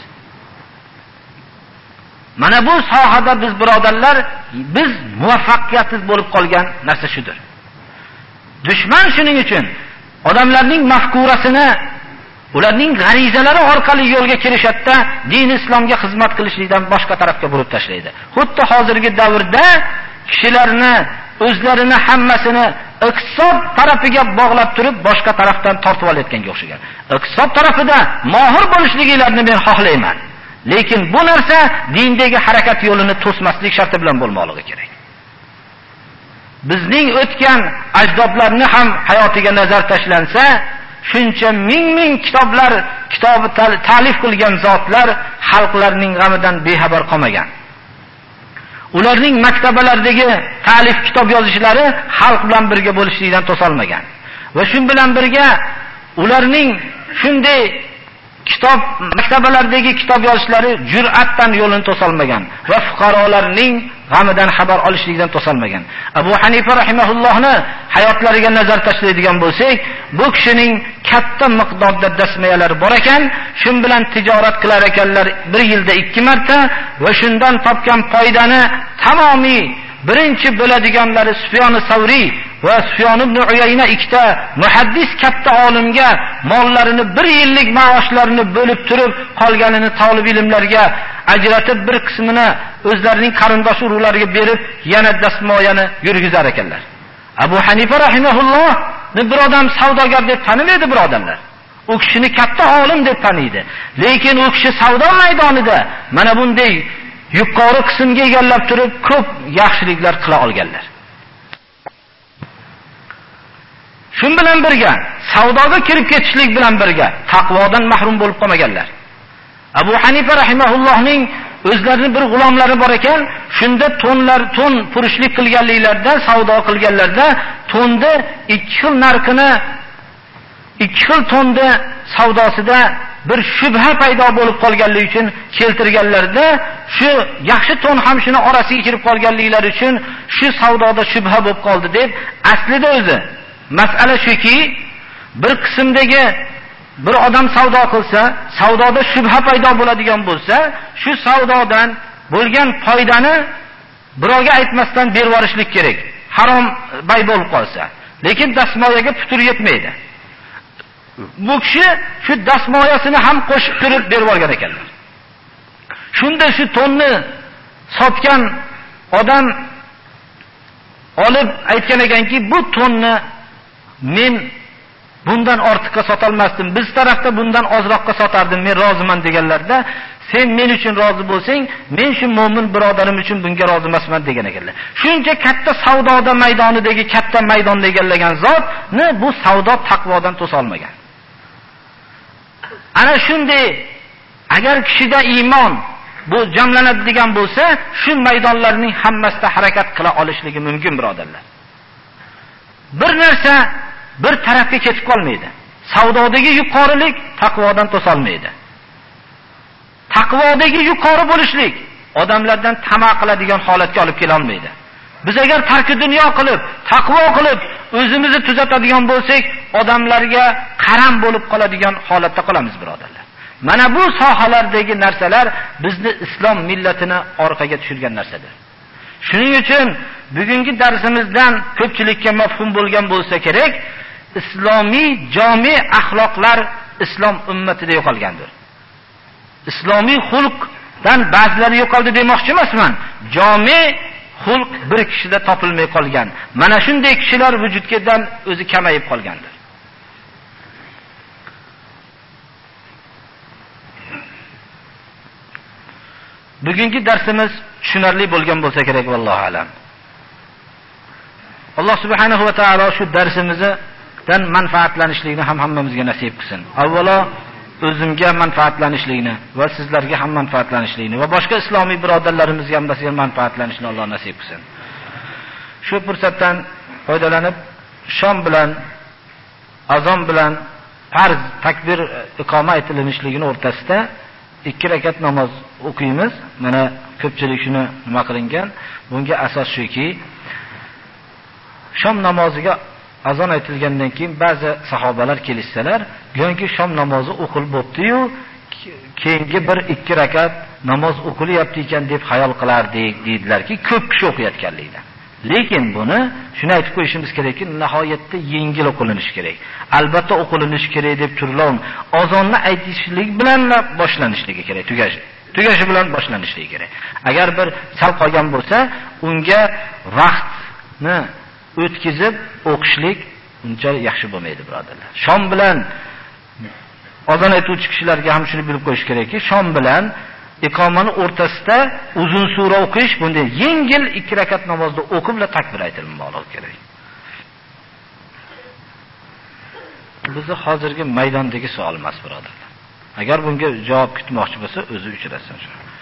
Mana bu sohada biz birodarlar, biz muvaffaqiyatsiz bo'lib qolgan narsa shudir. Dushman shuning uchun odamlarning mafkurasini, ularning g'arizalari orqali yo'lga kirishda din islomga xizmat qilishlikdan boshqa tarafga burib tashlaydi. Xuddi hozirgi davrda kishilarni o'zlarini hammasini iqtisod tarafiga bog'lab turib, boshqa tarafdan tortib olayotganga o'xshagan. Iqtisod tarafida mohir bo'lishliklarini men xohlayman. Lekin bu narsa dindagi harakat yo'lini to'smaslik sharti bilan bo'lmoqligi kerak. Bizning o'tgan ajdodlarni ham hayotiga nazar tashlansa, shuncha ming-ming kitoblar, kitobi ta'lif qilgan zotlar xalqlarning g'amidan bexabar qolmagan. Ularning maktabalaridagi ta'lif kitob yozishlari xalq bilan birga bo'lishlikdan to'solmagan. Va shu bilan birga ularning shunday kitob maktabalaridagi kitob yozishlari jur'atdan yo'lini to'solmagan va fuqarolarning g'amidan xabar olishlikdan to'solmagan. Abu Hanifa rahimahullohni hayotlariga nazar tashlaydigan bo'lsak, bu kishining katta miqdorda dasmayalari bor ekan, shun bilan tijorat qilar ekanlar bir yilda ikki marta va shundan topgan foydani tamomiy birinchi bo'ladiganlari Sufyon Savriy va Sufyon ibn Uyayna ikkita muhaddis katta olimga mollarini bir yillik maoshlarini bo'lib turib, qolganini talab ilmlarga ajratib, bir qismini o'zlarining qarindosh urug'lariga berib, yana dasmoyani yurgizar ekanlar. Abu Hanifa rahimahullohni bir odam savdogar deb tanimaydi birodarlar. U kishini katta olim deb taniydi. Lekin u kishi savdo maydonida mana bunday yuqori qismga egallab turib, ko'p yaxshiliklar qila olganlar. Shun bilan birga savdoga kirib ketishlik bilan birga taqvodan mahrum bo'lib qolmaganlar. Abu Hanifa rahimahullohning o'zlarining bir g'ulomlari bor ekan, shunda tonlar ton purishlik qilganliklarda, savdo qilganlarda tonda ikki xil narxini ikki xil tonda savdosida bir shubha paydo bo'lib qolganligi uchun keltirganlarda, shu yaxshi ton ham shuni orasiga kirib qolganliklari uchun shu savdoda shubha bo'lib qoldi deb, aslida o'zi masala shuki, bir qismdagi bir odam savdo qilsa, savdoda shubha paydo bo'ladigan bo'lsa, shu savdodan bo'lgan foydani birovga aytmasdan berib yuborishlik kerak. Harom bay bo'lib qolsa, lekin dasmoyaga putur yetmaydi. Bu kishi shu dasmoyasini ham qo'shib turib berib olgan ekanlar. Shunda shu tonni sotgan odam olib aytgan ekanki, bu tonni men bundan ortiqqa sota olmasdim. Biz tarafda bundan ozroqqa sotardim, men roziman deganlarda, sen men uchun rozi bo'lsang, men shu mo'min birodarim uchun bunga rozi emasman degan ekanlar. Shuncha katta savdoda maydonidagi katta maydonni egallagan zotni bu savdo taqvodan to'sa olmagan. Ana shunday agar kishida iymon bu jamlanadigan bo'lsa, shu maydonlarning hammasida harakat qila olishligi mumkin, birodarlar. Bir narsa bir tarafga ketib qolmaydi. Savdodagi yuqorilik taqvodan to'sa olmaydi. Taqvodagi yuqori bo'lishlik odamlardan tama qiladigan holatga olib kela olmaydi. Biz agar tarki dunyo qilib, taqvo qilib, o'zimizni tuzatadigan bo'lsak, odamlarga qaram bo'lib qoladigan holatda qolamiz, birodarlar. Mana bu sohalardagi narsalar bizni islom millatini orqaga tushirgan narsadir. Shuning uchun bugungi darsimizdan ko'pchilikka mafhum bo'lgan bo'lsa kerak, islomiy jami axloqlar islom ummatida yo'qolgandir. Islomiy xulqdan ba'zilari yo'qoldi demoqchi emasman. Jami xulq bir kishida topilmay qolgan. Mana shunday kishilar vujuddan o'zi kamayib qolgandir. Bugungi darsimiz tushunarli bo'lgan bo'lsa kerak, vallohu alam. Alloh subhanahu va taolo shu darsimizdan manfaatlanishlikni ham hammamizga nasib qilsin. Avvalo o'zimga manfaatlanishlikni va sizlarga ham manfaatlanishlikni va boshqa islomiy birodarlarimizga ham manfaatlanishni Alloh nasib qilsin. Shu fursatdan foydalanib shom bilan azon bilan farz takbir iqoma etilishligini o'rtasida ikki rakat namoz o'qiymiz. Mana ko'pchilik shuni nima qilingan. Bunga asos shuki, shom namoziga azon aytilgandan keyin ba'zi sahobalar kelishsalar, yo'nki shom namozi o'qilib bo'pti-yu, keyingi bir ikki rakat namoz o'qilyapti ekan deb xayol qilardik, deydilarki, ko'p kishi o'qiyotganligida. Lekin buni shuni aytib qo'yishimiz kerakki, nihoyatda yengil o'qilinishi kerak. Albatta o'qilinishi kerak deb turlar. Azonni aytishlik bilan boshlanishligi kerak, tugashi. Tugashi bilan boshlanishligi kerak. Agar bir sal qolgan bo'lsa, unga vaqtni o'tkazib o'qishlik uncha yaxshi bo'lmaydi, birodarlar. Shom bilan azon aytuvchi kishilarga ham shuni bilib qo'yish kerakki, shom bilan iqomani o'rtasida uzun sura o'qish, bunday yengil ikki rakat namozda o'qibla takbir aytilmoqligi kerak. Bizni hozirgi maydondagi savol emas, birodarlar. Agar bunga javob kutmoqchi bo'lsa, o'zi uchrasin.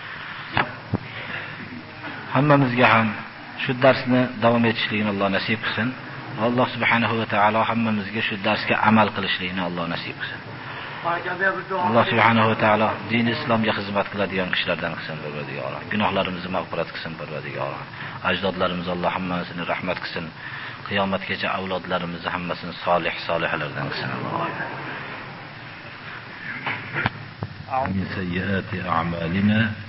Hammamizga ham shu darsni davom etishligini Alloh nasib qilsin. Alloh subhanahu va taolo hammamizga shu darsga amal qilishligini Alloh nasib qilsin. Alloh subhanahu va taolo din islomga xizmat qiladigan kishilardan qilsin, Parvardigor. Gunohlarimizni mag'firat qilsin, Parvardigor. Ajdodlarimiz Alloh hammasini rahmat qilsin. Qiyomatgacha avlodlarimizni hammasini solih solihlardan qilsin. Alloh. Min sayyiati a'malina